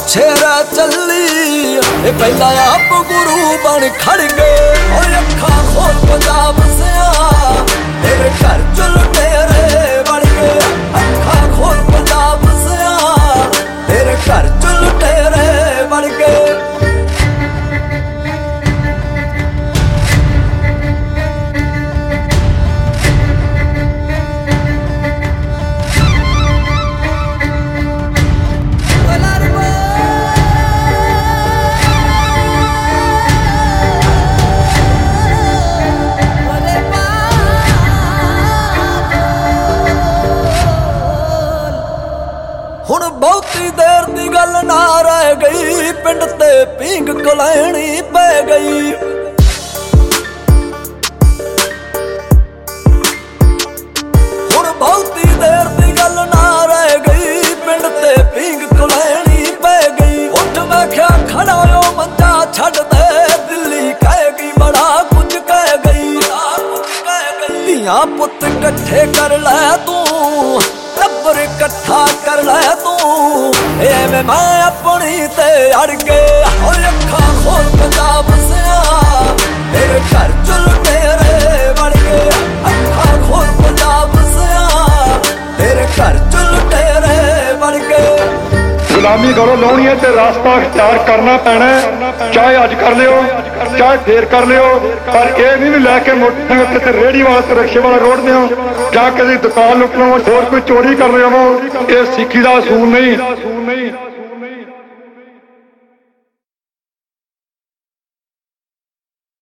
छेरा चली पहला आप गुरु बन खड़ गए। अखा खोल पंजाब सिया तेरे घर च लुटेरे बन गए। अखा खोल पंजाब सिया तेरे घर च लुटेरे बन गए। हुण बहुती देर दी गल ना रह गई, पिंड ते पींग कलैणी पै गई। हुण बहुती देर दी गल ना रह गई, पिंड ते पींग कलैणी पै गई। उठ मैं क्या खड़ा हो मंजा छड़ दे, दिल्ली कहेगी बड़ा कुछ कह गई। धियां पुत कट्ठे कर लै तू, टब्बर इकट्ठा कर लै तू, एवें मैं अपनी ते अड़ गया। अखा खोल पंजाब सिया तेरे घर च लुटेरे बन गए। अखा खोल पंजाब सिया तेरे घर च लुटेरे बन गए। गुलामी करो लाउणी है ते रास्ता अख्तियार करना पैना, चाहे अज कर लियो चाहे फेर कर लियो, पर यह नहीं लैके मोटरसाइकिल ते रेहड़ी वाले रिक्शे वाला रोड दो जाके दुकान लुट लो, होर कोई चोरी कर रहे हो, ये सिक्खी का असूल नहीं।